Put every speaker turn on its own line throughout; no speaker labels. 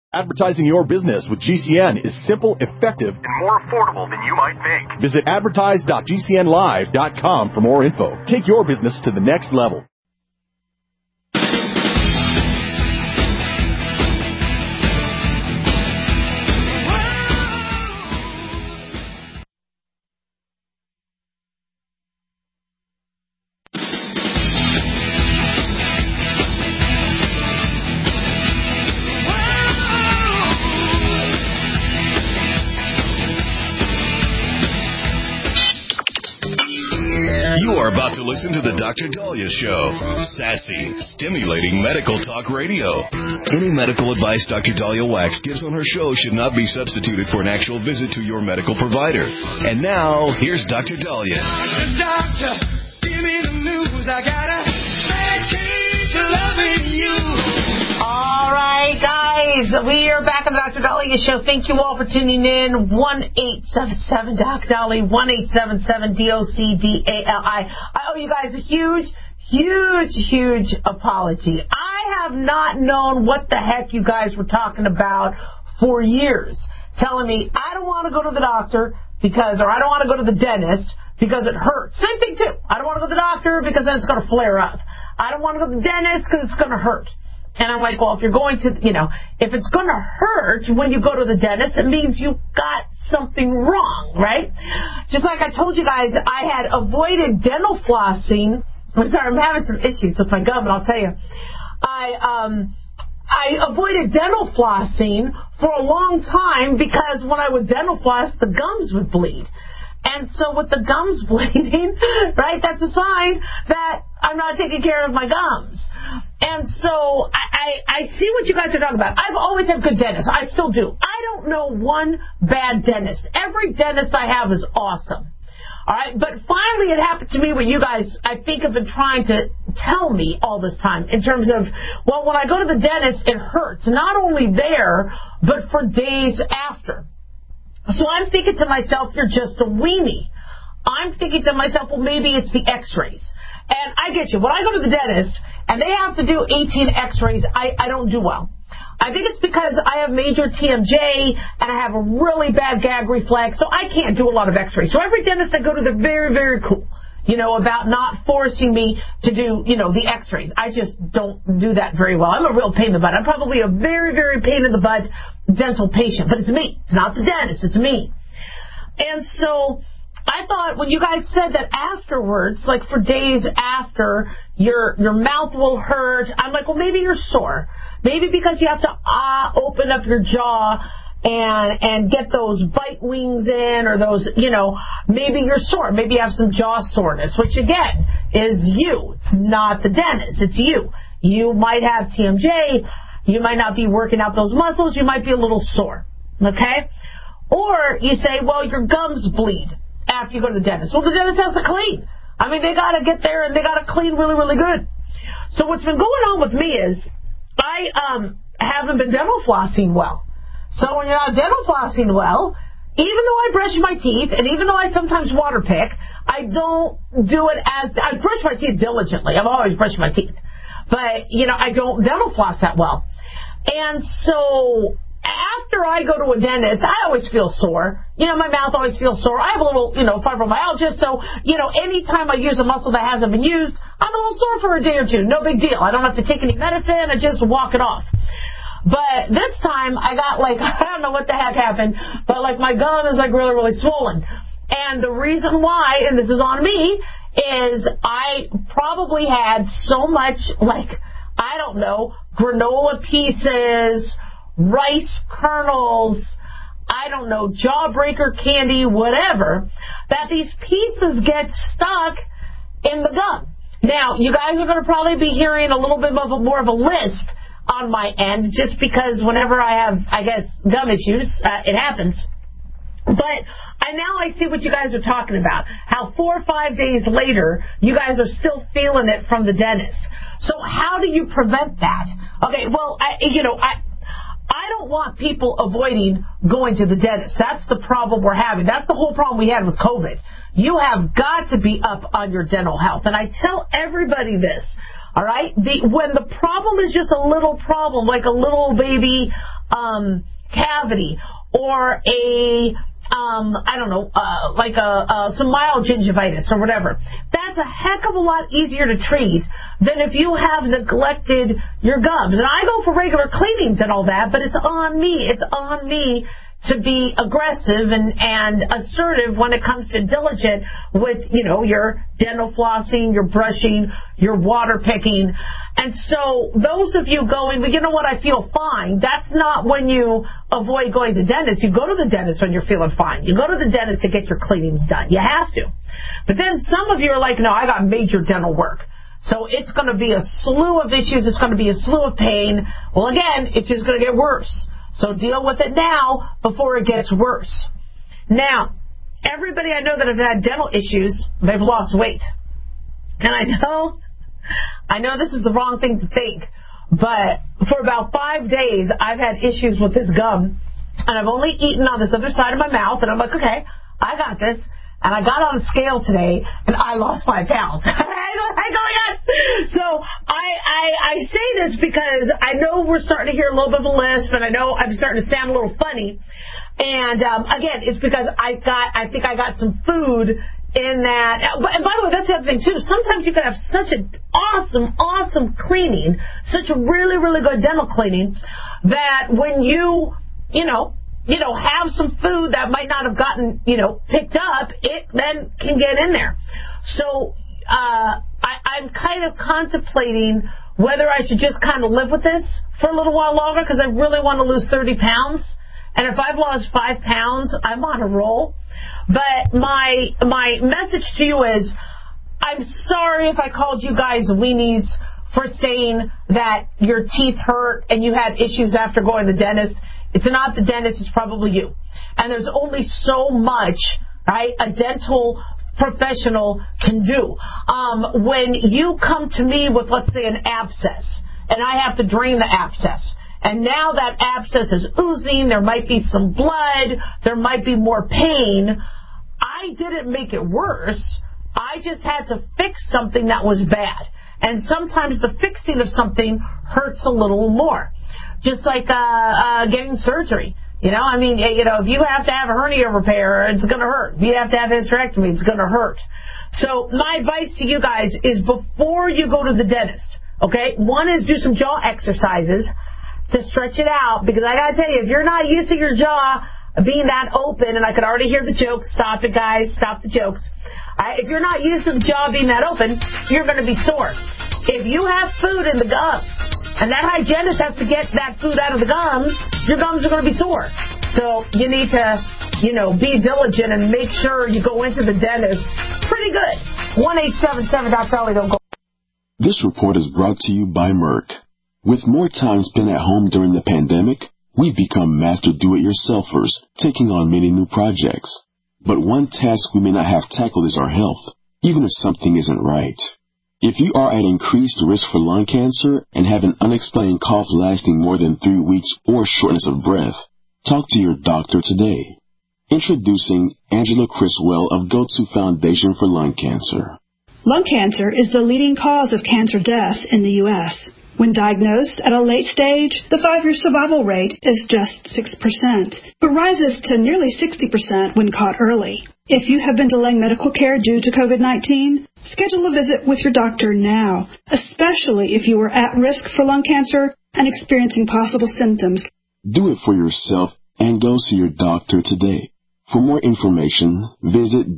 Advertising your business with GCN is simple, effective, and more affordable than you might think. Visit advertise.gcnlive.com for more info. Take your business to the next level.
About to listen to the Dr. Daliah Show. Sassy, stimulating medical talk radio. Any medical advice Dr. Daliah Wax gives on her show should not be substituted for an actual visit to your medical provider. And now, here's Dr. Daliah.
Doctor, give me the news. I got a bad case of loving you.
All right, guys, we are back on the Dr. Daliah Show. Thank you all for tuning in. 1-877-DOC-DALI, 1-877-DOC-DALI. I owe you guys a huge apology. I have not known what the heck you guys were talking about for years, telling me I don't want to go to the doctor or I don't want to go to the dentist because it hurts. Same thing, too. I don't want to go to the doctor because then it's going to flare up. I don't want to go to the dentist because it's going to hurt. And I'm like, well, if you're going to, if it's going to hurt when you go to the dentist, it means you got something wrong, right? Just like I told you guys, I had avoided dental flossing. I'm sorry, I'm having some issues with my gum, but I'll tell you. I avoided dental flossing for a long time because when I would dental floss, the gums would bleed. And so with the gums bleeding, right, that's a sign that I'm not taking care of my gums. And so I see what you guys are talking about. I've always had good dentists. I still do. I don't know one bad dentist. Every dentist I have is awesome. All right, but finally it happened to me what you guys, I think, have been trying to tell me all this time in terms of, well, when I go to the dentist, it hurts. Not only there, but for days after. So I'm thinking to myself, you're just a weenie. I'm thinking to myself, well, maybe it's the x-rays. And I get you. When I go to the dentist and they have to do 18 x-rays, I don't do well. I think it's because I have major TMJ and I have a really bad gag reflex, so I can't do a lot of x-rays. So every dentist I go to, they're very, very cool, about not forcing me to do, the x-rays. I just don't do that very well. I'm a real pain in the butt. I'm probably a very, very pain in the butt dental patient, but it's me. It's not the dentist. It's me. And so I thought when you guys said that afterwards, like for days after, your mouth will hurt, I'm like, well, maybe you're sore. Maybe because you have to open up your jaw and get those bite wings in, or those, maybe you're sore. Maybe you have some jaw soreness, which again is you. It's not the dentist. It's you. You might have TMJ. You might not be working out those muscles. You might be a little sore. Okay? Or you say, well, your gums bleed after you go to the dentist. Well, the dentist has to clean. I mean, they got to get there and they got to clean really, really good. So what's been going on with me is I haven't been dental flossing well. So when you're not dental flossing well, even though I brush my teeth and even though I sometimes water pick, I don't do it I brush my teeth diligently. I've always brushed my teeth. But, I don't dental floss that well. And so after I go to a dentist, I always feel sore. My mouth always feels sore. I have a little, fibromyalgia. So, anytime I use a muscle that hasn't been used, I'm a little sore for a day or two. No big deal. I don't have to take any medicine. I just walk it off. But this time I got I don't know what the heck happened, but my gum is really, really swollen. And the reason why, and this is on me, is I probably had so much, I don't know, granola pieces, rice kernels, I don't know, jawbreaker candy, whatever, that these pieces get stuck in the gum. Now, you guys are going to probably be hearing a little bit more of a lisp on my end, just because whenever I have, gum issues, it happens. But now I see what you guys are talking about, how 4 or 5 days later, you guys are still feeling it from the dentist. So how do you prevent that? Okay, well, I don't want people avoiding going to the dentist. That's the problem we're having. That's the whole problem we had with COVID. You have got to be up on your dental health. And I tell everybody this. All right? When the problem is just a little problem, like a little baby cavity or some mild gingivitis or whatever, that's a heck of a lot easier to treat than if you have neglected your gums. And I go for regular cleanings and all that, but it's on me. It's on me to be aggressive and assertive when it comes to diligent with, your dental flossing, your brushing, your water picking. And so those of you going, well, you know what, I feel fine, that's not when you avoid going to the dentist. You go to the dentist when you're feeling fine. You go to the dentist to get your cleanings done. You have to. But then some of you are like, no, I got major dental work. So it's going to be a slew of issues. It's going to be a slew of pain. Well, again, it's just going to get worse. So deal with it now before it gets worse. Now, everybody I know that have had dental issues, they've lost weight. And I know this is the wrong thing to think, but for about 5 days, I've had issues with this gum, and I've only eaten on this other side of my mouth, and I'm like, okay, I got this. And I got on a scale today, and I lost 5 pounds. So I say this because I know we're starting to hear a little bit of a lisp, and I know I'm starting to sound a little funny. And again, it's because I think I got some food in that. And by the way, that's the other thing too. Sometimes you can have such an awesome cleaning, such a really, really good dental cleaning, that when you have some food that might not have gotten, picked up, it then can get in there. So I'm kind of contemplating whether I should just kind of live with this for a little while longer, because I really want to lose 30 pounds. And if I've lost 5 pounds, I'm on a roll. But my message to you is, I'm sorry if I called you guys weenies for saying that your teeth hurt and you had issues after going to the dentist. It's not the dentist, it's probably you. And there's only so much, right, a dental professional can do. When you come to me with, let's say, an abscess, and I have to drain the abscess, and now that abscess is oozing, there might be some blood, there might be more pain, I didn't make it worse. I just had to fix something that was bad. And sometimes the fixing of something hurts a little more. Just like getting surgery. If you have to have a hernia repair, it's going to hurt. If you have to have a hysterectomy, it's going to hurt. So my advice to you guys is, before you go to the dentist, okay, one is do some jaw exercises to stretch it out, because I got to tell you, if you're not used to your jaw being that open, and I could already hear the jokes, stop it guys, stop the jokes. If you're not used to the jaw being that open, you're going to be sore. If you have food in the gums, and that hygienist has to get that food out of the gums, your gums are going to be sore. So you need to, be diligent and make sure you go into the dentist pretty good. 1-877-DOC-DOLLY, don't go.
This report is brought to you by Merck. With more time spent at home during the pandemic, we've become master do-it-yourselfers, taking on many new projects. But one task we may not have tackled is our health, even if something isn't right. If you are at increased risk for lung cancer and have an unexplained cough lasting more than 3 weeks or shortness of breath, talk to your doctor today. Introducing Angela Criswell of Go-To Foundation for Lung Cancer.
Lung cancer is the leading cause of cancer death in the U.S. When diagnosed at a late stage, the 5-year survival rate is just 6%, but rises to nearly 60% when caught early. If you have been delaying medical care due to COVID-19, schedule a visit with your doctor now, especially if you are at risk for lung cancer and experiencing possible symptoms.
Do it for yourself and go see your doctor today. For more information, visit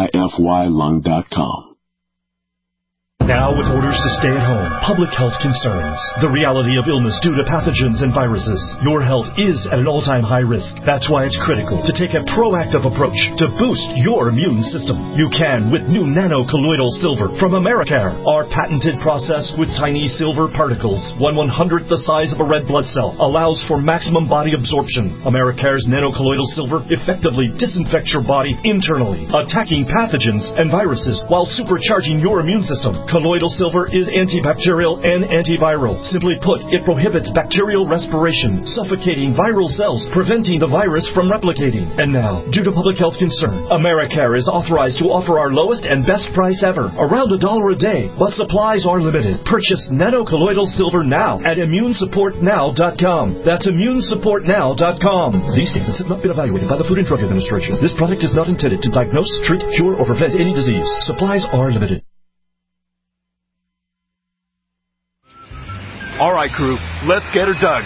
DIFYLung.com.
Now with orders to stay at home, public health concerns, the reality of illness due to pathogens and viruses, your health is at an all-time high risk. That's why it's critical to take a proactive approach to boost your immune system. You can with new nano-colloidal silver from Americare. Our patented process with tiny silver particles, 1/100th the size of a red blood cell, allows for maximum body absorption. Americare's nano-colloidal silver effectively disinfects your body internally, attacking pathogens and viruses while supercharging your immune system. Colloidal silver is antibacterial and antiviral. Simply put, it prohibits bacterial respiration, suffocating viral cells, preventing the virus from replicating. And now, due to public health concern, Americare is authorized to offer our lowest and best price ever, around $1 a day, but supplies are limited. Purchase nanocolloidal silver now at immunesupportnow.com. That's immunesupportnow.com. These statements have not been evaluated by the Food and Drug Administration. This product is not intended to diagnose, treat, cure, or prevent any disease. Supplies are limited.
All right, crew, let's get her dug.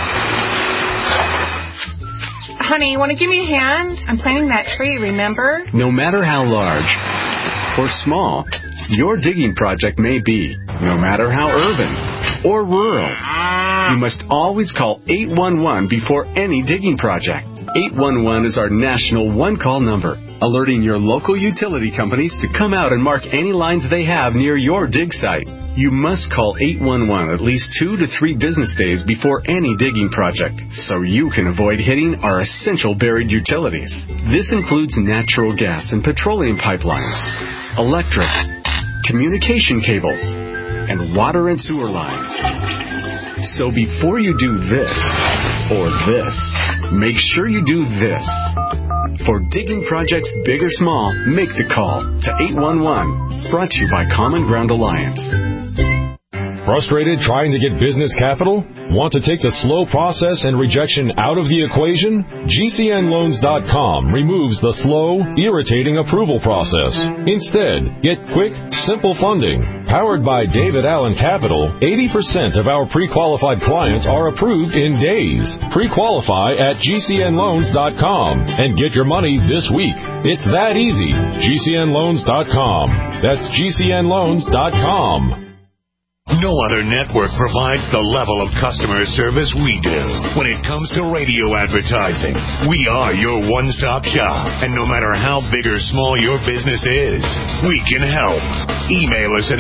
Honey, you want to give me a hand? I'm planting that tree, remember?
No matter how large or small your digging project may be, no matter how urban or rural, you must always call 811 before any digging project. 811 is our national one-call number, alerting your local utility companies to come out and mark any lines they have near your dig site. You must call 811 at least 2 to 3 business days before any digging project, so you can avoid hitting our essential buried utilities. This includes natural gas and petroleum pipelines, electric, communication cables, and water and sewer lines. So before you do this or this, make sure you do this. For digging projects big or small, make the call to 811. Brought to you by Common Ground Alliance.
Frustrated trying to get business capital? Want to take the slow process and rejection out of the equation? GCNloans.com removes the slow, irritating approval process. Instead, get quick, simple funding. Powered by David Allen Capital, 80% of our pre-qualified clients are approved in days. Pre-qualify at GCNloans.com and get your money this week. It's that easy. GCNloans.com. That's GCNloans.com.
No other network provides the level of customer service we do. When it comes to radio advertising, we are your one-stop shop. And no matter how big or small your business is, we can help. Email us at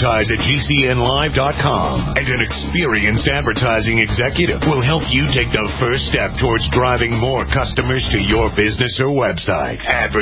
advertise@gcnlive.com, and an experienced advertising executive will help you take the first step towards driving more customers to your business or website.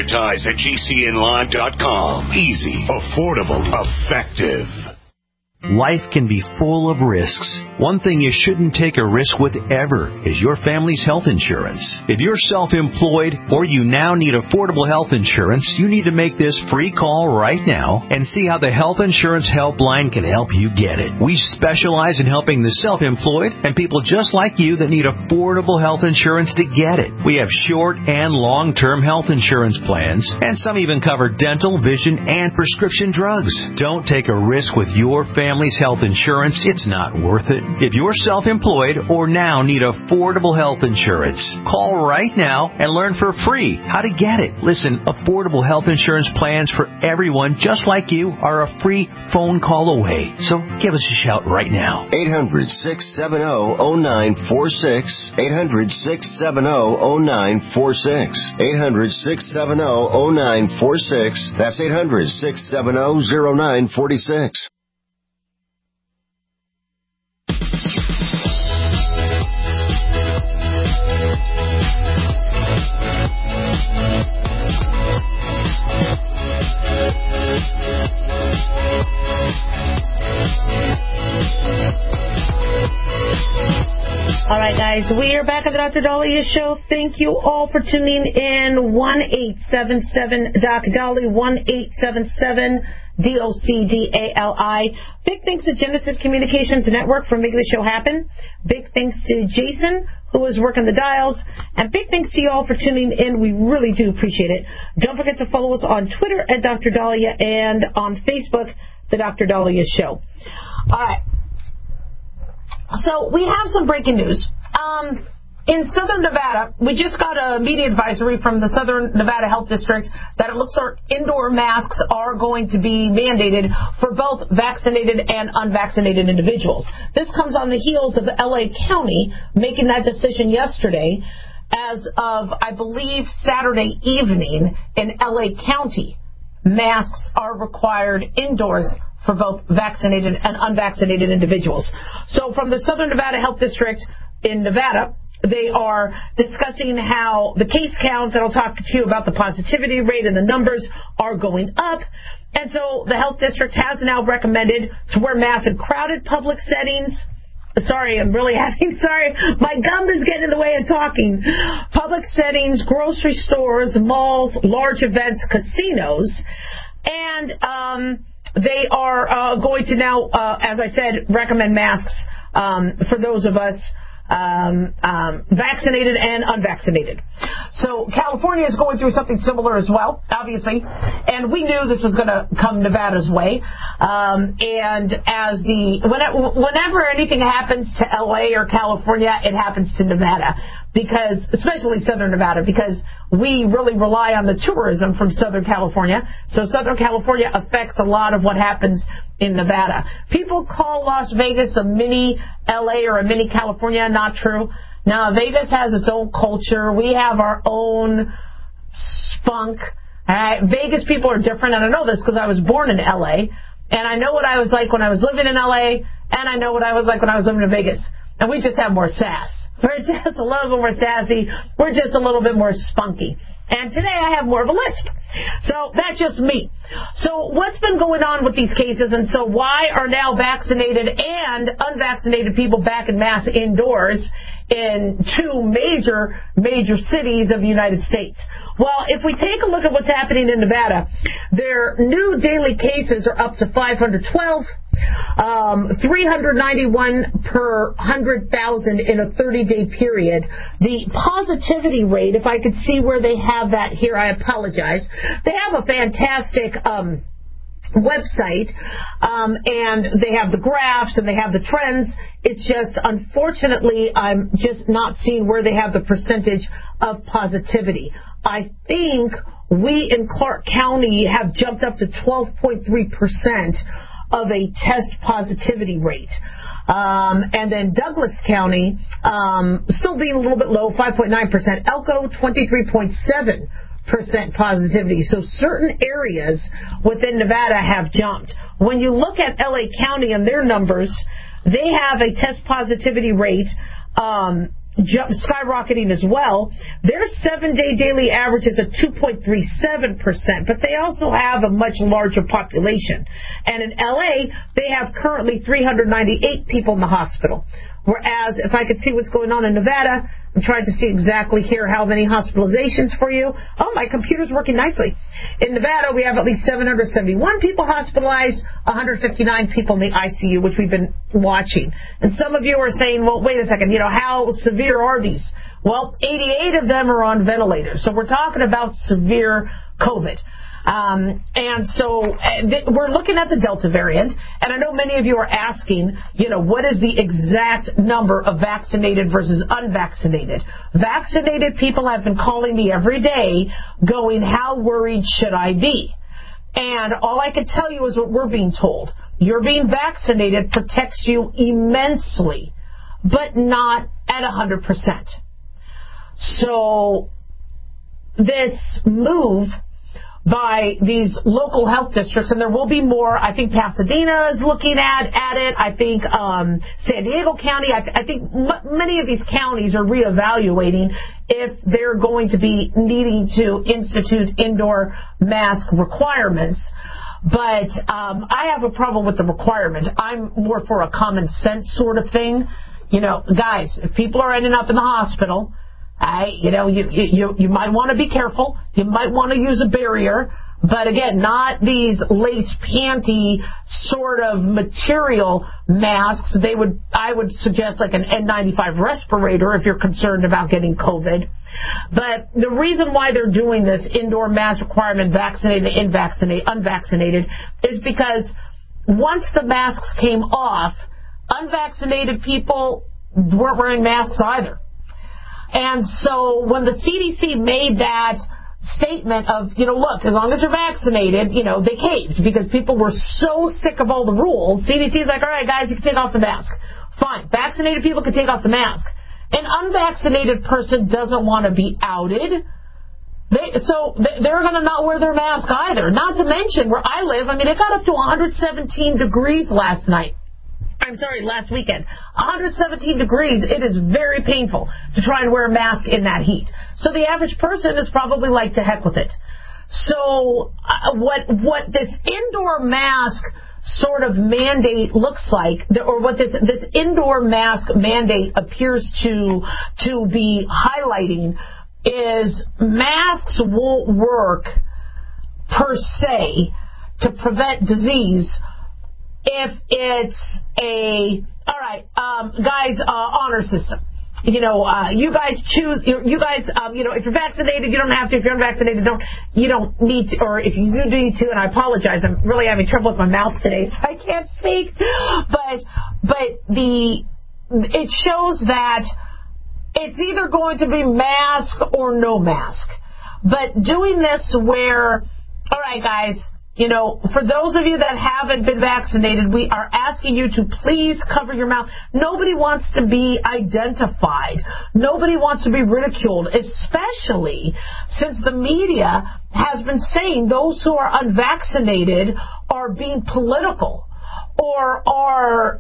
Advertise@gcnlive.com. Easy, affordable, effective.
Life can be full of risks. One thing you shouldn't take a risk with ever is your family's health insurance. If you're self-employed or you now need affordable health insurance, you need to make this free call right now and see how the Health Insurance Helpline can help you get it. We specialize in helping the self-employed and people just like you that need affordable health insurance to get it. We have short and long-term health insurance plans, and some even cover dental, vision, and prescription drugs. Don't take a risk with your family's health insurance. It's not worth it. If you're self-employed or now need affordable health insurance, call right now and learn for free how to get it. Listen, affordable health insurance plans for everyone just like you are a free phone call away. So give us a shout right now.
800-670-0946. 800-670-0946. 800-670-0946. That's 800-670-0946.
All right, guys, we are back at the Dr. Dahlia Show. Thank you all for tuning in. 1-877-DOC-DALI, 1-877-DOCDALI. Big thanks to Genesis Communications Network for making the show happen. Big thanks to Jason, who is working the dials. And big thanks to you all for tuning in. We really do appreciate it. Don't forget to follow us on Twitter at Dr. Dahlia and on Facebook, The Dr. Dahlia Show. All right. So we have some breaking news. In Southern Nevada, we just got a media advisory from the Southern Nevada Health District that it looks like indoor masks are going to be mandated for both vaccinated and unvaccinated individuals. This comes on the heels of L.A. County making that decision yesterday. As of, I believe, Saturday evening in L.A. County, masks are required indoors for both vaccinated and unvaccinated individuals. So from the Southern Nevada Health District in Nevada, They are discussing how the case counts, and I'll talk to you about the positivity rate, and the numbers are going up. And so the health district has now recommended to wear masks in crowded public settings. Sorry, I'm really sorry. My gum is getting in the way of talking. Public settings, grocery stores, malls, large events, casinos. And they are going to now, as I said, recommend masks for those of us vaccinated and unvaccinated. So California is going through something similar as well, obviously, and we knew this was going to come Nevada's way. And as whenever anything happens to LA or California, it happens to Nevada, because especially Southern Nevada, because we really rely on the tourism from Southern California. So Southern California affects a lot of what happens in Nevada. People call Las Vegas a mini LA or a mini California. Not true. Now, Vegas has its own culture. We have our own spunk. Vegas people are different, and I know this because I was born in LA, and I know what I was like when I was living in LA, and I know what I was like when I was living in Vegas. And we just have more sass. We're just a little bit more sassy. We're just a little bit more spunky. And today I have more of a lisp. So that's just me. So what's been going on with these cases, and so why are now vaccinated and unvaccinated people back in mass indoors in two major cities of the United States? Well, if we take a look at what's happening in Nevada, their new daily cases are up to 512. 391 per 100,000 in a 30-day period. The positivity rate, if I could see where they have that here, I apologize. They have a fantastic website, and they have the graphs and they have the trends. It's just, unfortunately, I'm just not seeing where they have the percentage of positivity. I think we in Clark County have jumped up to 12.3% of a test positivity rate. And then Douglas County, still being a little bit low, 5.9%. Elko, 23.7% positivity. So certain areas within Nevada have jumped. When you look at LA County and their numbers, they have a test positivity rate skyrocketing as well. Their 7-day daily average is at 2.37%, but they also have a much larger population. And in LA, they have currently 398 people in the hospital. Whereas, if I could see what's going on in Nevada, I'm trying to see exactly here how many hospitalizations for you. Oh, my computer's working nicely. In Nevada, we have at least 771 people hospitalized, 159 people in the ICU, which we've been watching. And some of you are saying, well, wait a second, how severe are these? Well, 88 of them are on ventilators. So we're talking about severe COVID. And so we're looking at the Delta variant, and I know many of you are asking, what is the exact number of vaccinated versus unvaccinated? Vaccinated people have been calling me every day going, how worried should I be? And all I can tell you is what we're being told. You're being vaccinated protects you immensely, but not at 100%. So this move by these local health districts, and there will be more. I think Pasadena is looking at it. I think San Diego County. I think many of these counties are reevaluating if they're going to be needing to institute indoor mask requirements. But I have a problem with the requirement. I'm more for a common sense sort of thing. Guys, if people are ending up in the hospital, you might want to be careful. You might want to use a barrier, but again, not these lace panty sort of material masks. I would suggest like an N95 respirator if you're concerned about getting COVID. But the reason why they're doing this indoor mask requirement, vaccinated, unvaccinated, is because once the masks came off, unvaccinated people weren't wearing masks either. And so when the CDC made that statement of, look, as long as you're vaccinated, they caved because people were so sick of all the rules. CDC's like, all right, guys, you can take off the mask. Fine. Vaccinated people can take off the mask. An unvaccinated person doesn't want to be outed. So they're going to not wear their mask either. Not to mention where I live, it got up to 117 degrees last night. last weekend. 117 degrees. It is very painful to try and wear a mask in that heat. So the average person is probably like, to heck with it. So what this indoor mask sort of mandate looks like, or what this indoor mask mandate appears to be highlighting, is masks won't work per se to prevent disease if it's guys, honor system. You guys choose. You guys, if you're vaccinated, you don't have to. If you're unvaccinated, you don't need to. Or if you do need to, and I apologize, I'm really having trouble with my mouth today, so I can't speak. But it shows that it's either going to be mask or no mask. But doing this where, all right, guys. For those of you that haven't been vaccinated, we are asking you to please cover your mouth. Nobody wants to be identified. Nobody wants to be ridiculed, especially since the media has been saying those who are unvaccinated are being political or are,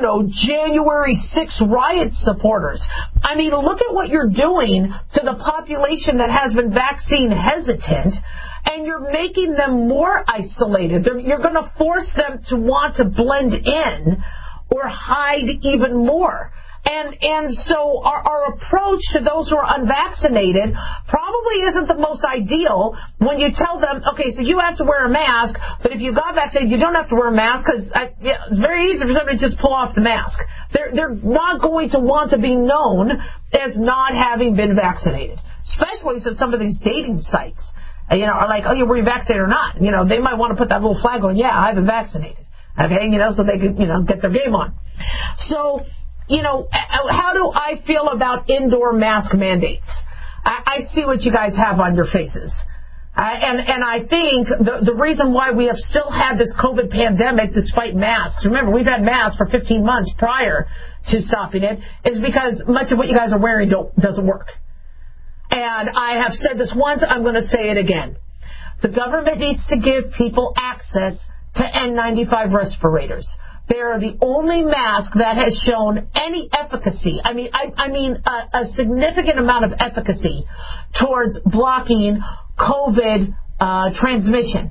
January 6th riot supporters. I mean, look at what you're doing to the population that has been vaccine hesitant. And you're making them more isolated. You're going to force them to want to blend in or hide even more. And so our approach to those who are unvaccinated probably isn't the most ideal when you tell them, okay, so you have to wear a mask, but if you got vaccinated, you don't have to wear a mask, because it's very easy for somebody to just pull off the mask. They're not going to want to be known as not having been vaccinated, especially since some of these dating sites are like, oh, were you vaccinated or not? They might want to put that little flag on, yeah, I've been vaccinated. Okay, so they could, get their game on. So, how do I feel about indoor mask mandates? I see what you guys have on your faces. And I think the reason why we have still had this COVID pandemic despite masks, remember, we've had masks for 15 months prior to stopping it, is because much of what you guys are wearing doesn't work. And I have said this once, I'm going to say it again. The government needs to give people access to N95 respirators. They are the only mask that has shown any efficacy. I mean a significant amount of efficacy towards blocking COVID transmission.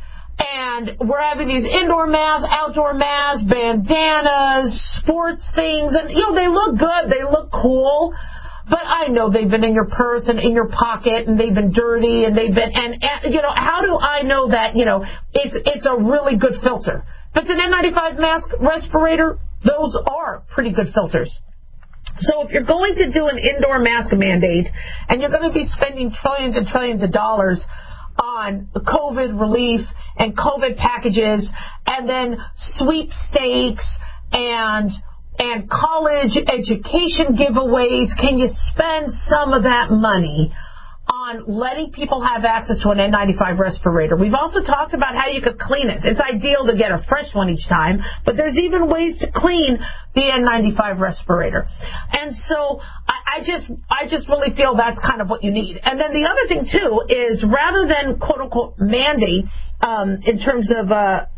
And we're having these indoor masks, outdoor masks, bandanas, sports things, and they look good, they look cool. But I know they've been in your purse and in your pocket, and they've been dirty, and they've been, and how do I know that, it's a really good filter? If it's an N95 mask respirator, those are pretty good filters. So if you're going to do an indoor mask mandate, and you're going to be spending trillions and trillions of dollars on COVID relief and COVID packages, and then sweepstakes and college education giveaways, can you spend some of that money on letting people have access to an N95 respirator? We've also talked about how you could clean it. It's ideal to get a fresh one each time, but there's even ways to clean the N95 respirator. And so I just really feel that's kind of what you need. And then the other thing too is, rather than quote unquote mandates in terms of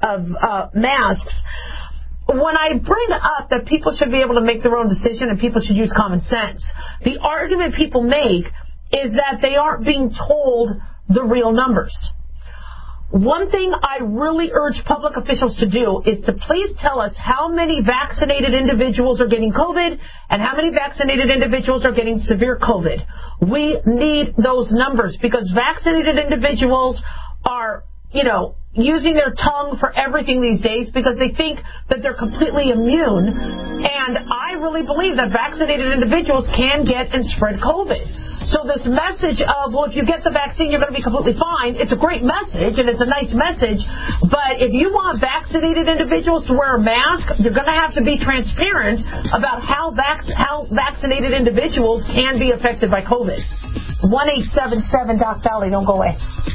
masks, when I bring up that people should be able to make their own decision and people should use common sense, the argument people make is that they aren't being told the real numbers. One thing I really urge public officials to do is to please tell us how many vaccinated individuals are getting COVID and how many vaccinated individuals are getting severe COVID. We need those numbers, because vaccinated individuals are, using their tongue for everything these days because they think that they're completely immune. And I really believe that vaccinated individuals can get and spread COVID. So this message of, well, if you get the vaccine, you're going to be completely fine, it's a great message and it's a nice message. But if you want vaccinated individuals to wear a mask, you're going to have to be transparent about how vaccinated individuals can be affected by COVID. 1-877-DOC Valley. Don't go away.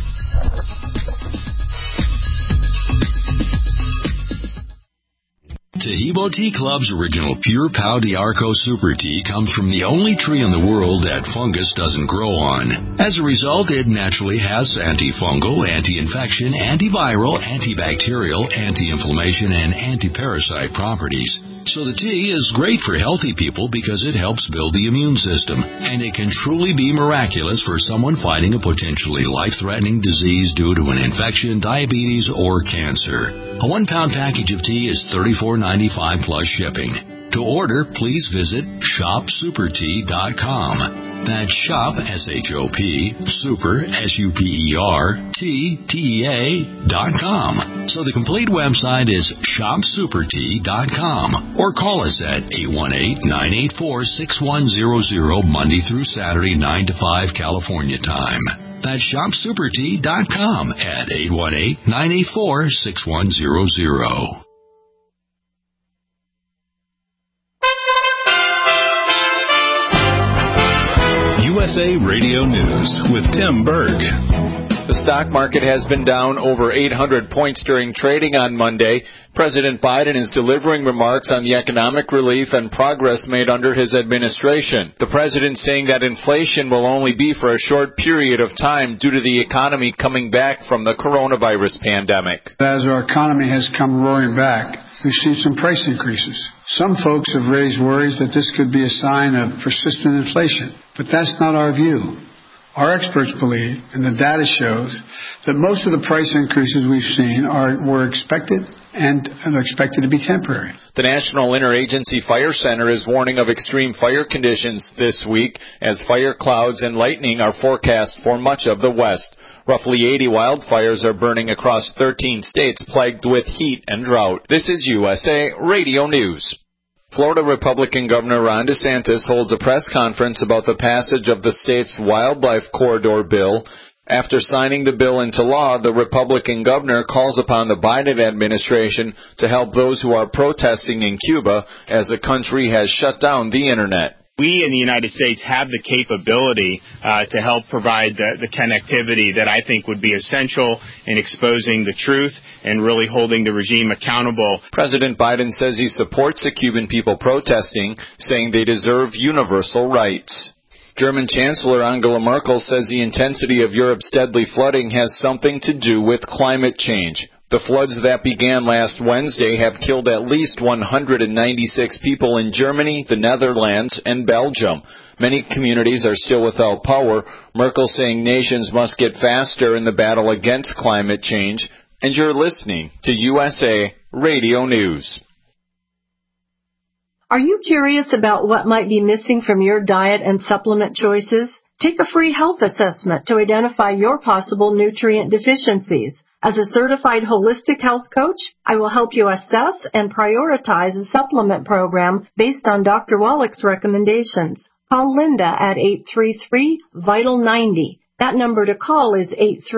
Taheebo Tea Club's original Pure Pau d'Arco Super Tea comes from the only tree in the world that fungus doesn't grow on. As a result, it naturally has antifungal, anti-infection, antiviral, antibacterial, anti-inflammation, and anti-parasite properties. So the tea is great for healthy people because it helps build the immune system, and it can truly be miraculous for someone fighting a potentially life-threatening disease due to an infection, diabetes, or cancer. A 1-pound package of tea is $34.95 plus shipping. To order, please visit shopsupertea.com. That's shop, S-H-O-P, super, S-U-P-E-R, T-T-E-A.com. So the complete website is shopsupertea.com, or call us at 818-984-6100 Monday through Saturday, 9 to 5 California time. That's shopsupertea.com at 818-984-6100.
USA Radio News with Tim Berg.
The stock market has been down over 800 points during trading on Monday. President Biden is delivering remarks on the economic relief and progress made under his administration. The president saying that inflation will only be for a short period of time due to the economy coming back from the coronavirus pandemic.
As our economy has come roaring back, we've seen some price increases. Some folks have raised worries that this could be a sign of persistent inflation, but that's not our view. Our experts believe, and the data shows, that most of the price increases we've seen were expected and are expected to be temporary.
The National Interagency Fire Center is warning of extreme fire conditions this week as fire clouds and lightning are forecast for much of the West. Roughly 80 wildfires are burning across 13 states plagued with heat and drought. This is USA Radio News. Florida Republican Governor Ron DeSantis holds a press conference about the passage of the state's Wildlife Corridor bill. After signing the bill into law, the Republican governor calls upon the Biden administration to help those who are protesting in Cuba as the country has shut down the Internet.
We in the United States have the capability to help provide the connectivity that I think would be essential in exposing the truth and really holding the regime accountable.
President Biden says he supports the Cuban people protesting, saying they deserve universal rights. German Chancellor Angela Merkel says the intensity of Europe's deadly flooding has something to do with climate change. The floods that began last Wednesday have killed at least 196 people in Germany, the Netherlands, and Belgium. Many communities are still without power. Merkel saying nations must get faster in the battle against climate change. And you're listening to USA Radio News.
Are you curious about what might be missing from your diet and supplement choices? Take a free health assessment to identify your possible nutrient deficiencies. As a certified holistic health coach, I will help you assess and prioritize a supplement program based on Dr. Wallach's recommendations. Call Linda at 833-VITAL-90. That number to call is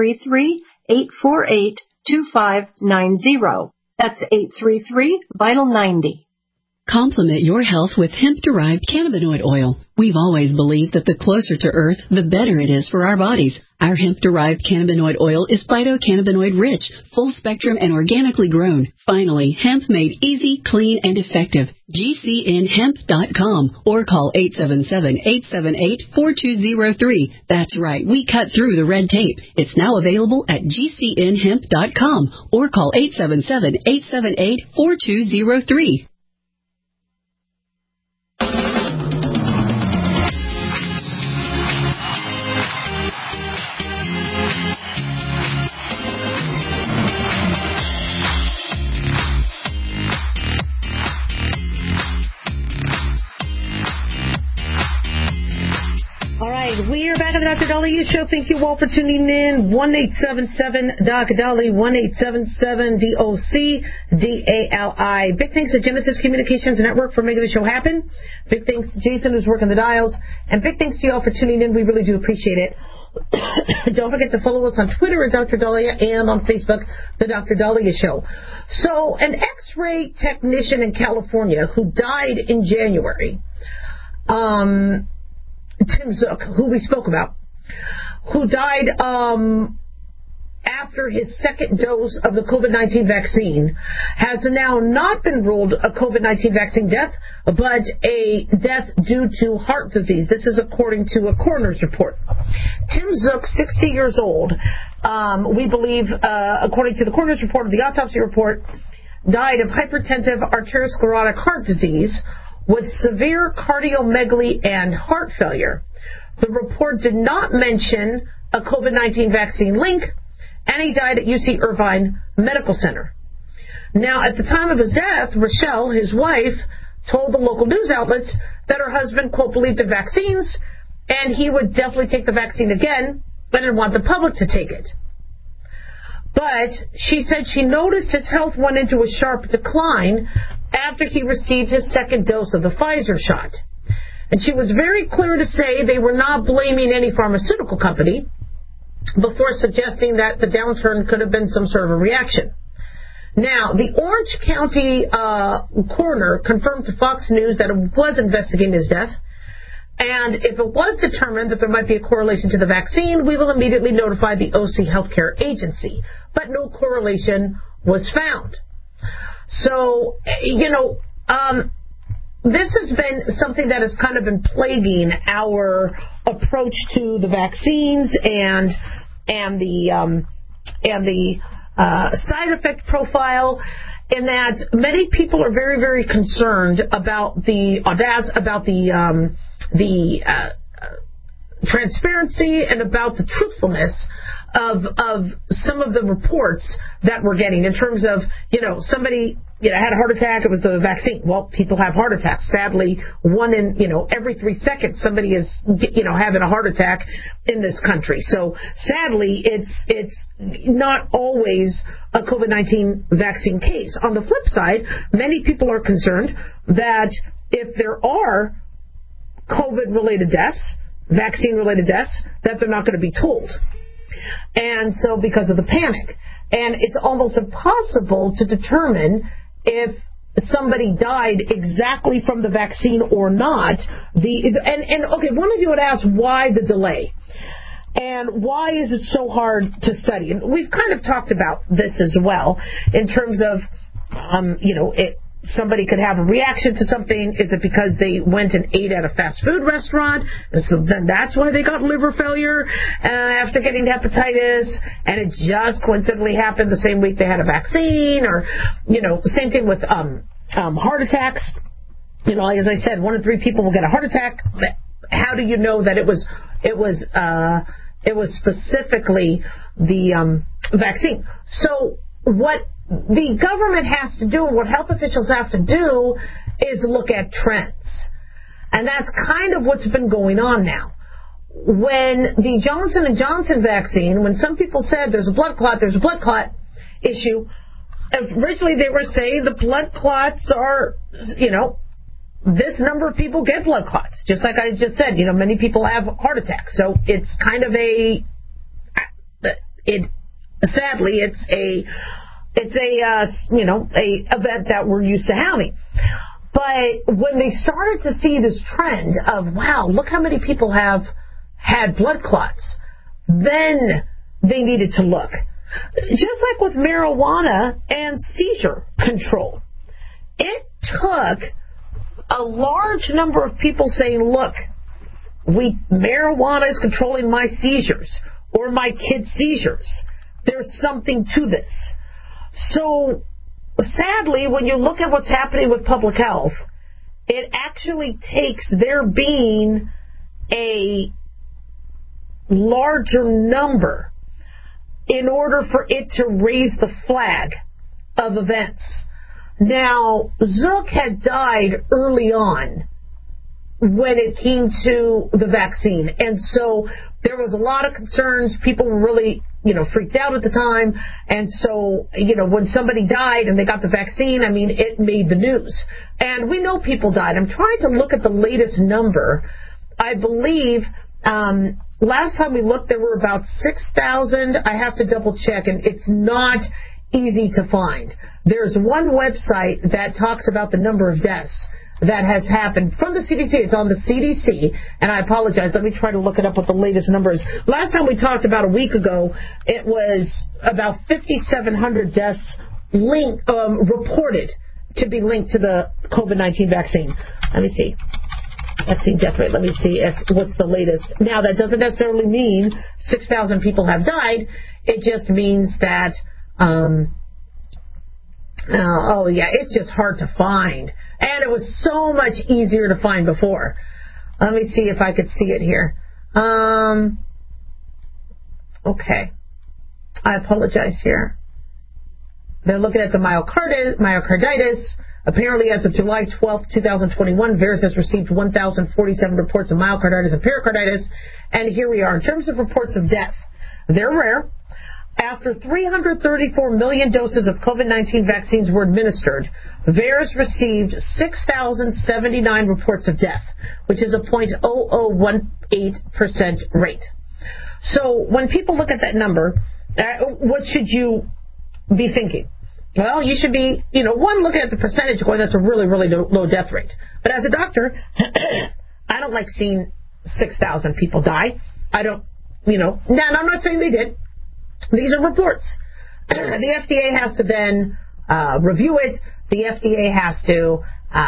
833-848-2590. That's 833-VITAL-90.
Complement your health with hemp-derived cannabinoid oil. We've always believed that the closer to Earth, the better it is for our bodies. Our hemp-derived cannabinoid oil is phytocannabinoid-rich, full-spectrum, and organically grown. Finally, hemp made easy, clean, and effective. GCNhemp.com or call 877-878-4203. That's right, we cut through the red tape. It's now available at GCNhemp.com or call 877-878-4203.
All right, we are back at the Dr. Dahlia Show. Thank you all for tuning in. 1-877-DOC-DALI, 1-877-DOC-DALI. Big thanks to Genesis Communications Network for making the show happen. Big thanks to Jason, who's working the dials. And big thanks to you all for tuning in. We really do appreciate it. Don't forget to follow us on Twitter at Dr. Dahlia and on Facebook, The Dr. Dahlia Show. So an X-ray technician in California who died in January, Tim Zook, who we spoke about, who died after his second dose of the COVID-19 vaccine, has now not been ruled a COVID-19 vaccine death, but a death due to heart disease. This is according to a coroner's report. Tim Zook, 60 years old, we believe, according to the coroner's report, the autopsy report, died of hypertensive arteriosclerotic heart disease with severe cardiomegaly and heart failure. The report did not mention a COVID-19 vaccine link, and he died at UC Irvine Medical Center. Now, at the time of his death, Rochelle, his wife, told the local news outlets that her husband, quote, believed in vaccines, and he would definitely take the vaccine again, but didn't want the public to take it. But she said she noticed his health went into a sharp decline after he received his second dose of the Pfizer shot. And she was very clear to say they were not blaming any pharmaceutical company before suggesting that the downturn could have been some sort of a reaction. Now, the Orange County coroner confirmed to Fox News that it was investigating his death, and if it was determined that there might be a correlation to the vaccine, we will immediately notify the OC Healthcare Agency. But no correlation was found. So, this has been something that has kind of been plaguing our approach to the vaccines and the side effect profile, in that many people are very, very concerned about the transparency and about the truthfulness of some of the reports that we're getting in terms of, somebody had a heart attack, it was the vaccine. Well, people have heart attacks. Sadly, one in, every 3 seconds somebody is, having a heart attack in this country. So sadly, it's not always a COVID-19 vaccine case. On the flip side, many people are concerned that if there are COVID-related deaths, vaccine-related deaths, that they're not going to be told. And so because of the panic. And it's almost impossible to determine if somebody died exactly from the vaccine or not. Okay, one of you would ask, why the delay? And why is it so hard to study? And we've kind of talked about this as well in terms of, somebody could have a reaction to something. Is it because they went and ate at a fast food restaurant? And so then that's why they got liver failure after getting hepatitis, and it just coincidentally happened the same week they had a vaccine, or, the same thing with heart attacks. As I said, 1 in 3 people will get a heart attack. How do you know that it was specifically the vaccine? So what the government has to do, and what health officials have to do, is look at trends. And that's kind of what's been going on now. When the Johnson & Johnson vaccine, when some people said there's a blood clot issue, originally they were saying the blood clots are, this number of people get blood clots. Just like I just said, many people have heart attacks. So it's kind of sadly, it's a event that we're used to having. But when they started to see this trend of, wow, look how many people have had blood clots, then they needed to look. Just like with marijuana and seizure control, it took a large number of people saying, look, marijuana is controlling my seizures or my kids' seizures. There's something to this. So, sadly, when you look at what's happening with public health, it actually takes there being a larger number in order for it to raise the flag of events. Now, Zook had died early on when it came to the vaccine, and so there was a lot of concerns. People were really freaked out at the time. And so, when somebody died and they got the vaccine, it made the news. And we know people died. I'm trying to look at the latest number. I believe last time we looked, there were about 6,000. I have to double check, and it's not easy to find. There's one website that talks about the number of deaths that has happened from the CDC. It's on the CDC, and I apologize. Let me try to look it up what the latest number is. Last time we talked about a week ago, it was about 5,700 deaths reported to be linked to the COVID-19 vaccine. Let me see. Vaccine death rate. Let me see what's the latest. Now, that doesn't necessarily mean 6,000 people have died. It just means that Oh, yeah, it's just hard to find. And it was so much easier to find before. Let me see if I could see it here. Okay. I apologize here. They're looking at the myocarditis. Apparently, as of July 12, 2021, VAERS has received 1,047 reports of myocarditis and pericarditis. And here we are. In terms of reports of death, they're rare. After 334 million doses of COVID-19 vaccines were administered, VAERS received 6,079 reports of death, which is a 0.0018% rate. So when people look at that number, what should you be thinking? Well, you should be, one, looking at the percentage going, that's a really, really low death rate. But as a doctor, I don't like seeing 6,000 people die. I don't, now I'm not saying they did. These are reports. The FDA has to then review it. The FDA has to,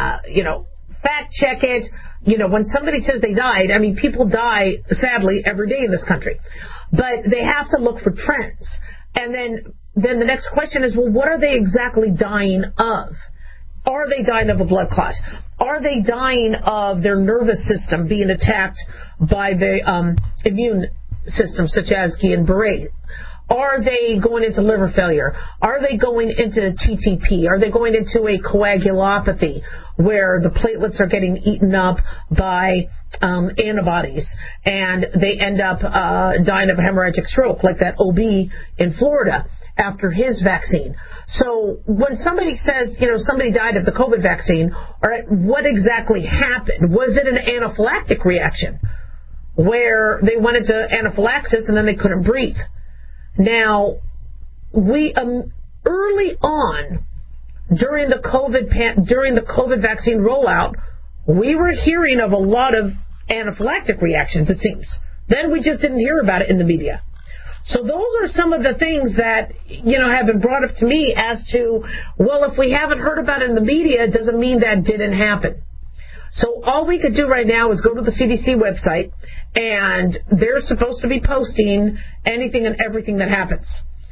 fact check it. When somebody says they died, people die, sadly, every day in this country. But they have to look for trends. And then the next question is, well, what are they exactly dying of? Are they dying of a blood clot? Are they dying of their nervous system being attacked by the immune system, such as Guillain-Barré? Are they going into liver failure? Are they going into TTP? Are they going into a coagulopathy where the platelets are getting eaten up by antibodies and they end up dying of a hemorrhagic stroke like that OB in Florida after his vaccine? So when somebody says, somebody died of the COVID vaccine, all right, what exactly happened? Was it an anaphylactic reaction where they went into anaphylaxis and then they couldn't breathe? Now, we early on during the COVID vaccine rollout, we were hearing of a lot of anaphylactic reactions, it seems. Then we just didn't hear about it in the media. So those are some of the things that, have been brought up to me as to, well, if we haven't heard about it in the media, it doesn't mean that didn't happen. So all we could do right now is go to the CDC website, and they're supposed to be posting anything and everything that happens.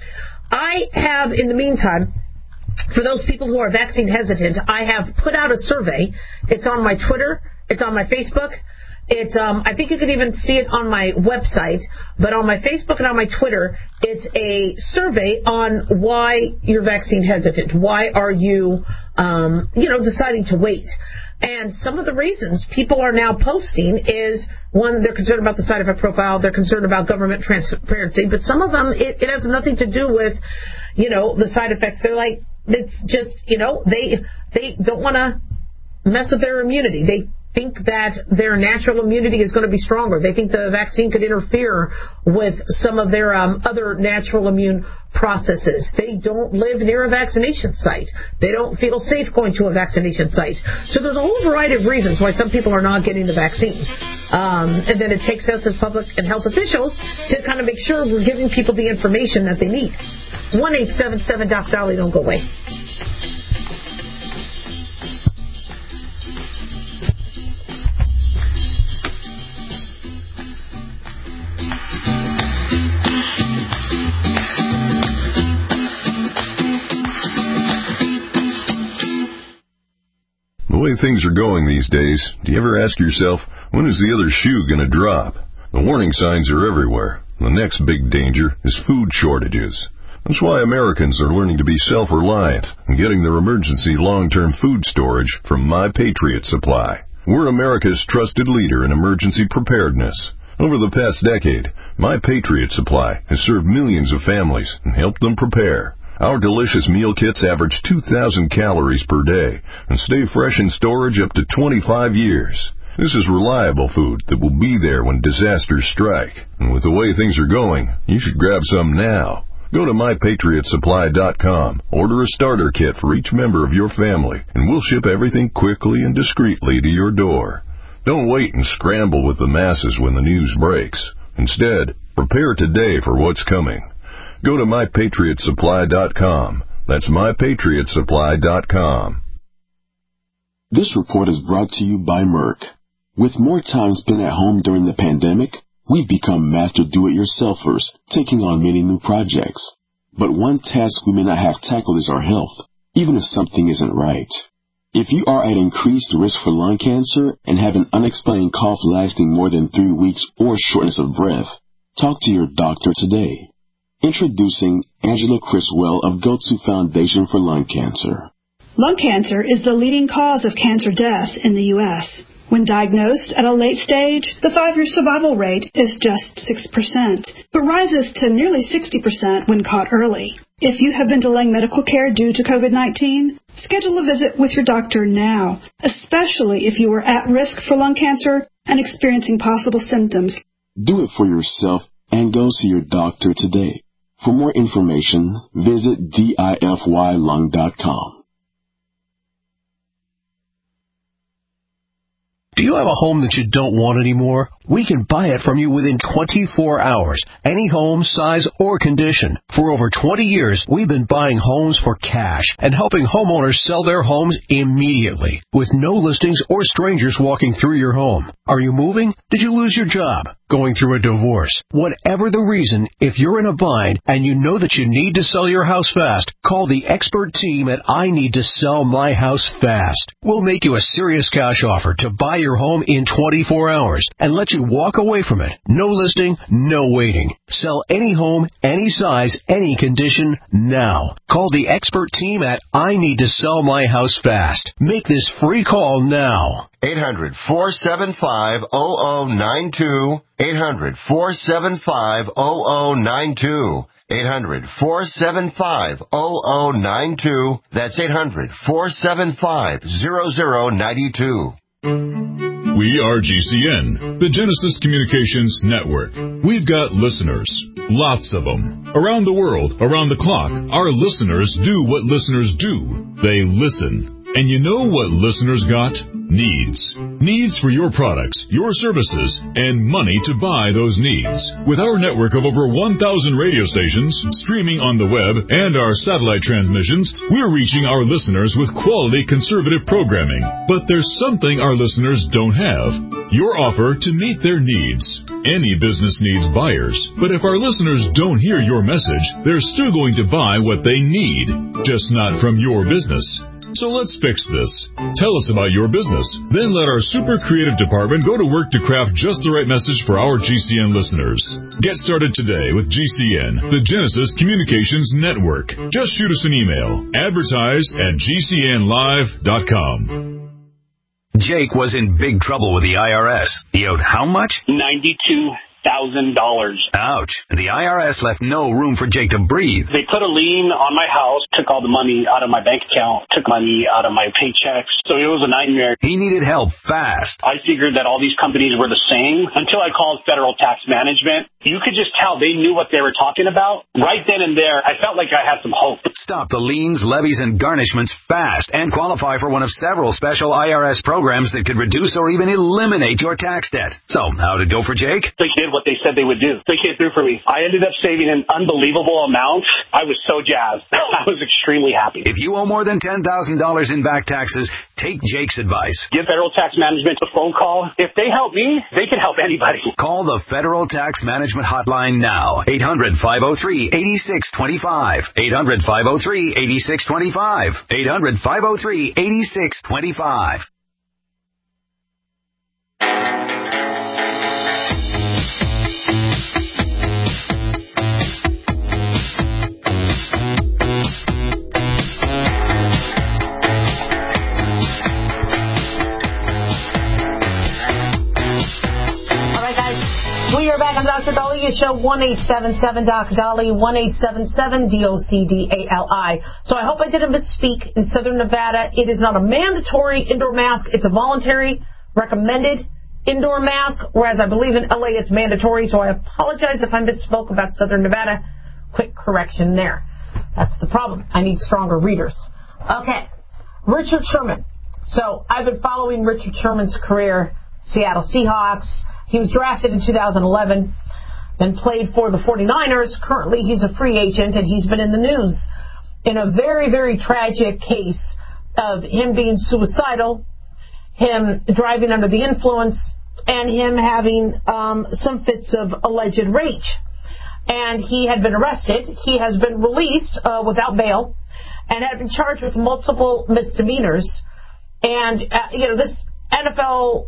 I have, in the meantime, for those people who are vaccine hesitant, I have put out a survey. It's on my Twitter. It's on my Facebook. It's I think you can even see it on my website, but on my Facebook and on my Twitter, it's a survey on why you're vaccine hesitant. Why are you, deciding to wait? And some of the reasons people are now posting is, one, they're concerned about the side effect profile, they're concerned about government transparency, but some of them, it has nothing to do with, the side effects. They're like, it's just, they don't want to mess with their immunity. They think that their natural immunity is going to be stronger. They think the vaccine could interfere with some of their other natural immune processes. They don't live near a vaccination site. They don't feel safe going to a vaccination site. So there's a whole variety of reasons why some people are not getting the vaccine. And then it takes us as public and health officials to kind of make sure we're giving people the information that they need. 1-877-DOC-DOLLY, don't go away.
The way things are going these days, do you ever ask yourself, when is the other shoe going to drop? The warning signs are everywhere. The next big danger is food shortages. That's why Americans are learning to be self-reliant and getting their emergency long-term food storage from My Patriot Supply. We're America's trusted leader in emergency preparedness. Over the past decade, My Patriot Supply has served millions of families and helped them prepare. Our delicious meal kits average 2,000 calories per day and stay fresh in storage up to 25 years. This is reliable food that will be there when disasters strike. And with the way things are going, you should grab some now. Go to MyPatriotSupply.com, order a starter kit for each member of your family, and we'll ship everything quickly and discreetly to your door. Don't wait and scramble with the masses when the news breaks. Instead, prepare today for what's coming. Go to MyPatriotSupply.com. That's MyPatriotSupply.com.
This report is brought to you by Merck. With more time spent at home during the pandemic, we've become master do-it-yourselfers, taking on many new projects. But one task we may not have tackled is our health. even if something isn't right. If you are at increased risk for lung cancer and have an unexplained cough lasting more than 3 weeks or shortness of breath, talk to your doctor today. Introducing Angela Criswell of Go-To Foundation for Lung Cancer.
Lung cancer is the leading cause of cancer death in the U.S. When diagnosed at a late stage, the 5-year survival rate is just 6%, but rises to nearly 60% when caught early. If you have been delaying medical care due to COVID-19, schedule a visit with your doctor now, especially if you are at risk for lung cancer and experiencing possible symptoms.
Do it for yourself and go see your doctor today. For more information, visit difylung.com.
Do you have a home that you don't want anymore? We can buy it from you within 24 hours. Any home, size, or condition. For over 20 years, we've been buying homes for cash and helping homeowners sell their homes immediately with no listings or strangers walking through your home. Are you moving? Did you lose your job? Going through a divorce? Whatever the reason, if you're in a bind and you know that you need to sell your house fast, call the expert team at I Need to Sell My House Fast. We'll make you a serious cash offer to buy your home in 24 hours and let you walk away from it. No listing, no waiting. Sell any home, any size, any condition now. Call the expert team at I Need to Sell My House Fast. Make this free call now.
800-475-0092. 800-475-0092. 800-475-0092. That's 800-475-0092.
We are GCN, the Genesis Communications Network. We've got listeners, lots of them, around the world, around the clock. Our listeners do what listeners do. They listen. And you know what listeners got? Needs. Needs for your products, your services, and money to buy those needs. With our network of over 1,000 radio stations, streaming on the web, and our satellite transmissions, we're reaching our listeners with quality conservative programming. But there's something our listeners don't have. Your offer to meet their needs. Any business needs buyers. But if our listeners don't hear your message, they're still going to buy what they need, just not from your business. So let's fix this. Tell us about your business. Then let our super creative department go to work to craft just the right message for our GCN listeners. Get started today with GCN, the Genesis Communications Network. Just shoot us an email. Advertise@gcnlive.com.
Jake was in big trouble with the IRS. He owed how much?
$92,000.
Ouch. The IRS left no room for Jake to breathe.
They put a lien on my house, took all the money out of my bank account, took money out of my paychecks. So it was a nightmare.
He needed help fast.
I figured that all these companies were the same until I called Federal Tax Management. You could just tell they knew what they were talking about. Right then and there, I felt like I had some hope.
Stop the liens, levies, and garnishments fast and qualify for one of several special IRS programs that could reduce or even eliminate your tax debt. So, how'd it go for Jake?
They did what they said they would do. They came through for me. I ended up saving an unbelievable amount. I was so jazzed. I was extremely happy.
If you owe more than $10,000 in back taxes, take Jake's advice.
Give Federal Tax Management a phone call. If they help me, they can help anybody.
Call the Federal Tax Management Hotline now. 800-503-8625. 800-503-8625. 800-503-8625.
We are back on Dr. Daliah Show, 1-877-Doc-Dali, 1-877-DOCDALI. So I hope I didn't misspeak. In Southern Nevada, it is not a mandatory indoor mask. It's a voluntary, recommended indoor mask, whereas I believe in LA it's mandatory. So I apologize if I misspoke about Southern Nevada. Quick correction there. That's the problem. I need stronger readers. Okay. Richard Sherman. So I've been following Richard Sherman's career, Seattle Seahawks. He was drafted in 2011, then played for the 49ers. Currently, he's a free agent, and he's been in the news in a very, very tragic case of him being suicidal, him driving under the influence, and him having some fits of alleged rage. And he had been arrested. He has been released without bail, and had been charged with multiple misdemeanors. And, this NFL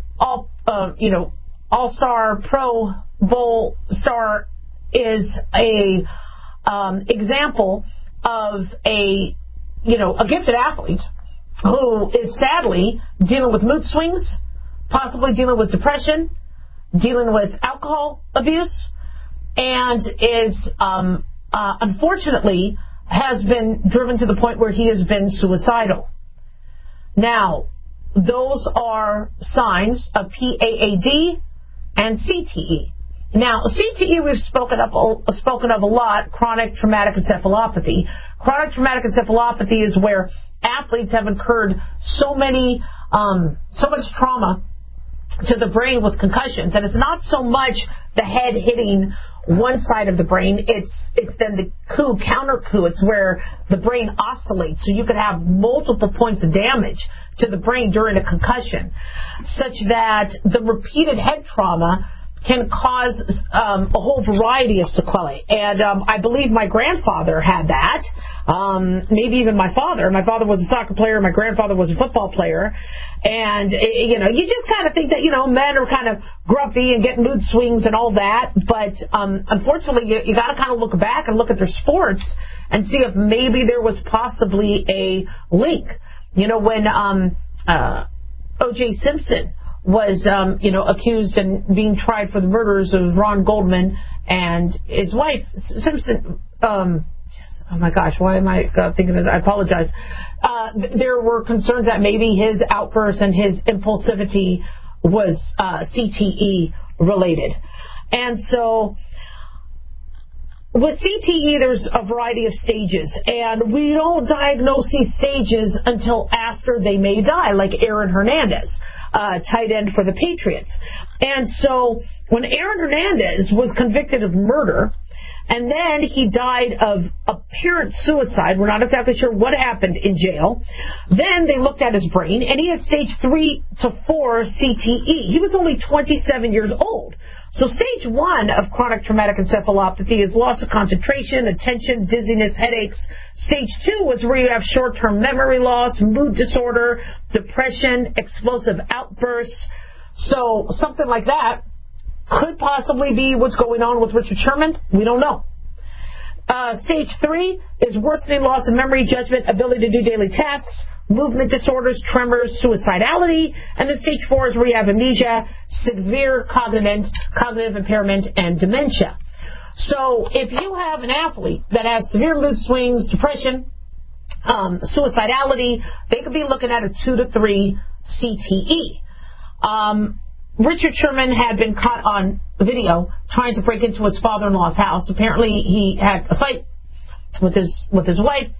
All-Star Pro Bowl star is a example of a gifted athlete who is sadly dealing with mood swings, possibly dealing with depression, dealing with alcohol abuse, and is unfortunately has been driven to the point where he has been suicidal. Now, those are signs of PAAD and CTE. Now, CTE we've spoken of a lot, chronic traumatic encephalopathy. Chronic traumatic encephalopathy is where athletes have incurred so much trauma to the brain with concussions, and it's not so much the head hitting one side of the brain, it's then the counter coup. It's where the brain oscillates, so you could have multiple points of damage to the brain during a concussion, such that the repeated head trauma can cause a whole variety of sequelae. And I believe my grandfather had that, maybe even my father. My father was a soccer player, my grandfather was a football player. And, you just kind of think that, men are kind of grumpy and get mood swings and all that. But unfortunately, you got to kind of look back and look at their sports and see if maybe there was possibly a link. When O.J. Simpson was, accused and being tried for the murders of Ron Goldman and his wife, Simpson, oh my gosh, why am I thinking of this? I apologize. There were concerns that maybe his outburst and his impulsivity was CTE related. And so with CTE, there's a variety of stages, and we don't diagnose these stages until after they may die, like Aaron Hernandez, tight end for the Patriots. And so when Aaron Hernandez was convicted of murder, and then he died of apparent suicide, we're not exactly sure what happened in jail, then they looked at his brain, and he had stage 3 to 4 CTE. He was only 27 years old. So stage 1 of chronic traumatic encephalopathy is loss of concentration, attention, dizziness, headaches. Stage 2 is where you have short-term memory loss, mood disorder, depression, explosive outbursts. So something like that could possibly be what's going on with Richard Sherman. We don't know. Stage 3 is worsening loss of memory, judgment, ability to do daily tasks, movement disorders, tremors, suicidality, and then stage 4 is where you have amnesia, severe cognitive impairment, and dementia. So if you have an athlete that has severe mood swings, depression, suicidality, they could be looking at a 2 to 3 CTE. Richard Sherman had been caught on video trying to break into his father-in-law's house. Apparently he had a fight with his wife,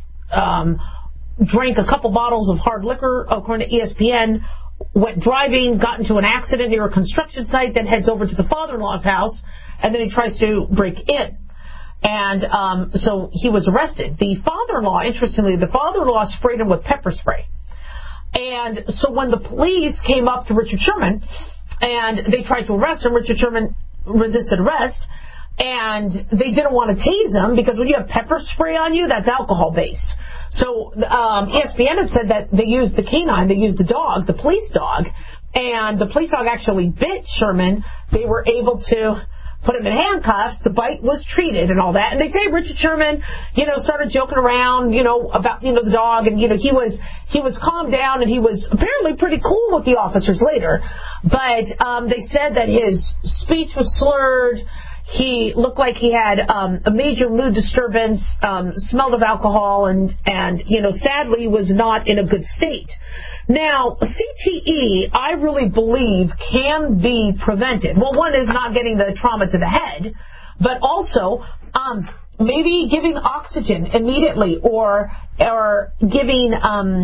drank a couple bottles of hard liquor, according to ESPN, went driving, got into an accident near a construction site, then heads over to the father-in-law's house, and then he tries to break in. And so he was arrested. The father-in-law, interestingly, sprayed him with pepper spray. And so when the police came up to Richard Sherman and they tried to arrest him, Richard Sherman resisted arrest. And they didn't want to tase him because when you have pepper spray on you, that's alcohol-based. So ESPN had said that they used the canine, they used the dog, the police dog, and the police dog actually bit Sherman. They were able to put him in handcuffs. The bite was treated and all that. And they say Richard Sherman, started joking around, about, the dog, and, he was calmed down, and he was apparently pretty cool with the officers later. But they said that his speech was slurred. He looked like he had a major mood disturbance, smelled of alcohol, and sadly was not in a good state. Now, CTE, I really believe, can be prevented. Well, one is not getting the trauma to the head, but also maybe giving oxygen immediately or giving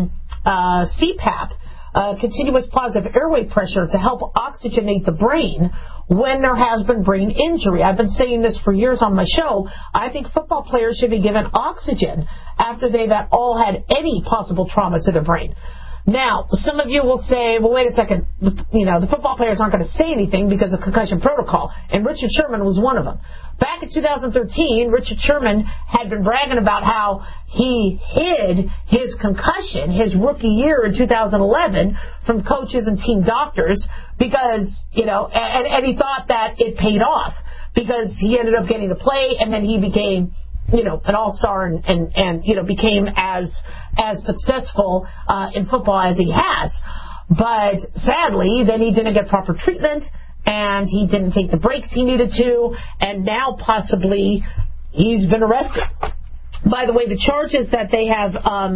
CPAP, continuous positive airway pressure, to help oxygenate the brain when there has been brain injury. I've been saying this for years on my show. I think football players should be given oxygen after they've all had any possible trauma to their brain. Now, some of you will say, well, wait a second, the football players aren't going to say anything because of concussion protocol, and Richard Sherman was one of them. Back in 2013, Richard Sherman had been bragging about how he hid his concussion, his rookie year in 2011, from coaches and team doctors because, and he thought that it paid off because he ended up getting to play, and then he became, an all-star and became as successful in football as he has. But sadly, then he didn't get proper treatment, and he didn't take the breaks he needed to, and now possibly he's been arrested. By the way, the charges that they have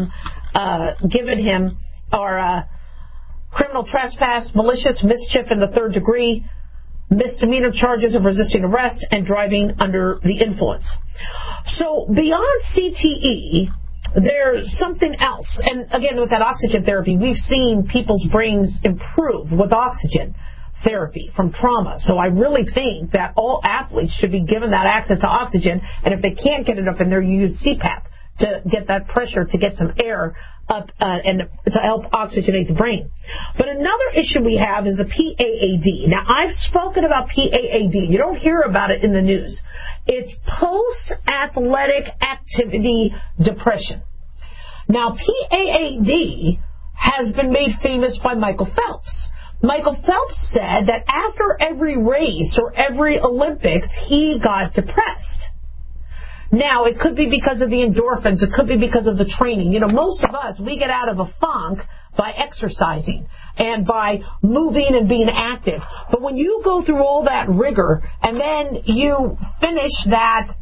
given him are criminal trespass, malicious mischief in the third degree, misdemeanor charges of resisting arrest, and driving under the influence. So beyond CTE, there's something else. And again, with that oxygen therapy, we've seen people's brains improve with oxygen therapy from trauma. So I really think that all athletes should be given that access to oxygen, and if they can't get it up in there, you use CPAP to get that pressure, to get some air up and to help oxygenate the brain. But another issue we have is the PAAD. Now, I've spoken about PAAD. You don't hear about it in the news. It's post-athletic activity depression. Now, PAAD has been made famous by Michael Phelps. Michael Phelps said that after every race or every Olympics, he got depressed. Now, it could be because of the endorphins. It could be because of the training. Most of us, we get out of a funk by exercising and by moving and being active. But when you go through all that rigor and then you finish that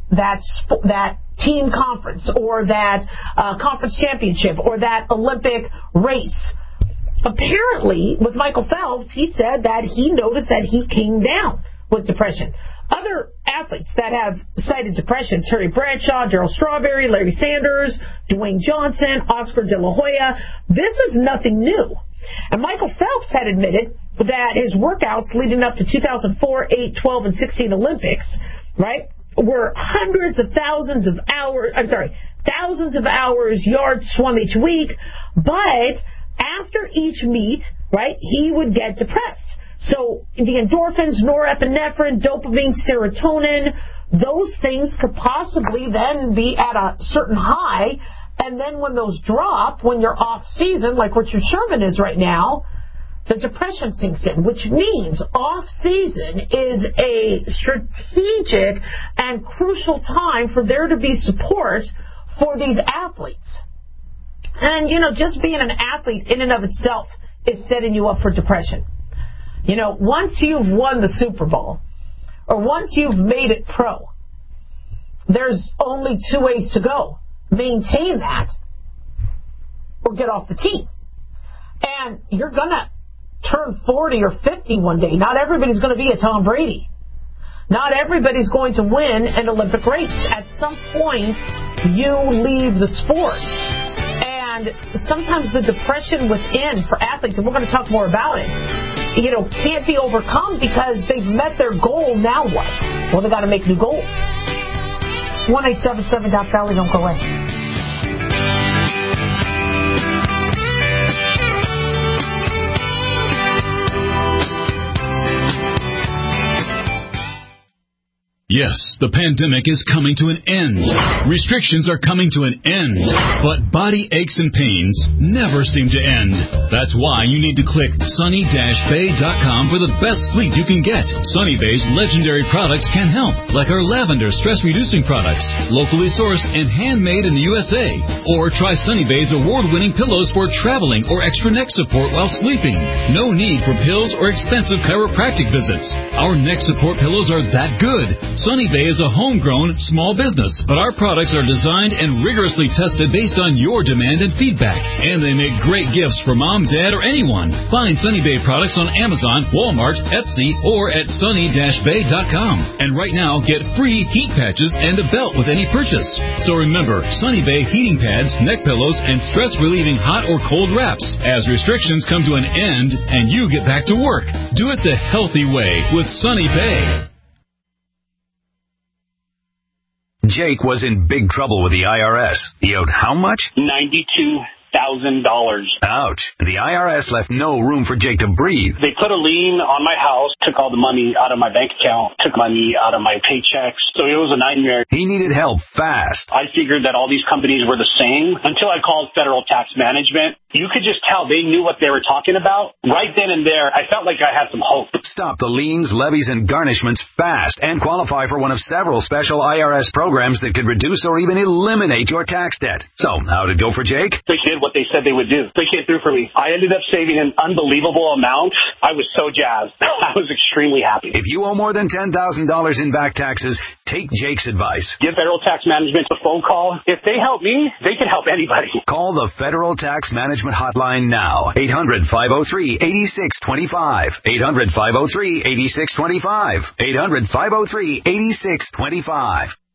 team conference or that conference championship or that Olympic race, apparently, with Michael Phelps, he said that he noticed that he came down with depression. Other athletes that have cited depression, Terry Bradshaw, Darryl Strawberry, Larry Sanders, Dwayne Johnson, Oscar De La Hoya, this is nothing new. And Michael Phelps had admitted that his workouts leading up to 2004, 8, 12, and 16 Olympics, right, were thousands of hours, yards swum each week, but after each meet, right, he would get depressed. So the endorphins, norepinephrine, dopamine, serotonin, those things could possibly then be at a certain high, and then when those drop, when you're off season, like Richard Sherman is right now, the depression sinks in, which means off season is a strategic and crucial time for there to be support for these athletes. And, just being an athlete in and of itself is setting you up for depression. Once you've won the Super Bowl, or once you've made it pro, there's only two ways to go. Maintain that, or get off the team. And you're going to turn 40 or 50 one day. Not everybody's going to be a Tom Brady. Not everybody's going to win an Olympic race. At some point, you leave the sport. And sometimes the depression within for athletes, and we're going to talk more about it, can't be overcome because they've met their goal. Now what? Well, they got to make new goals. 1-877-DOC-VALLEY. Don't go away.
Yes, the pandemic is coming to an end. Restrictions are coming to an end. But body aches and pains never seem to end. That's why you need to click sunny-bay.com for the best sleep you can get. Sunny Bay's legendary products can help, like our lavender stress-reducing products, locally sourced and handmade in the USA. Or try Sunny Bay's award-winning pillows for traveling or extra neck support while sleeping. No need for pills or expensive chiropractic visits. Our neck support pillows are that good. Sunny Bay is a homegrown small business, but our products are designed and rigorously tested based on your demand and feedback. And they make great gifts for mom, dad, or anyone. Find Sunny Bay products on Amazon, Walmart, Etsy, or at sunny-bay.com. And right now, get free heat patches and a belt with any purchase. So remember, Sunny Bay heating pads, neck pillows, and stress-relieving hot or cold wraps. As restrictions come to an end and you get back to work, do it the healthy way with Sunny Bay.
Jake was in big trouble with the IRS. He owed how much?
$92,000.
Ouch. The IRS left no room for Jake to breathe.
They put a lien on my house, took all the money out of my bank account, took money out of my paychecks. So it was a nightmare.
He needed help fast.
I figured that all these companies were the same until I called Federal Tax Management. You could just tell they knew what they were talking about. Right then and there, I felt like I had some hope.
Stop the liens, levies, and garnishments fast and qualify for one of several special IRS programs that could reduce or even eliminate your tax debt. So, how did it go for Jake?
They did what they said they would do. They came through for me. I ended up saving an unbelievable amount. I was so jazzed. I was extremely happy.
If you owe more than $10,000 in back taxes, take Jake's advice.
Give Federal Tax Management a phone call. If they help me, they can help anybody.
Call the Federal Tax Management hotline now. 800-503-8625. 800-503-8625. 800-503-8625.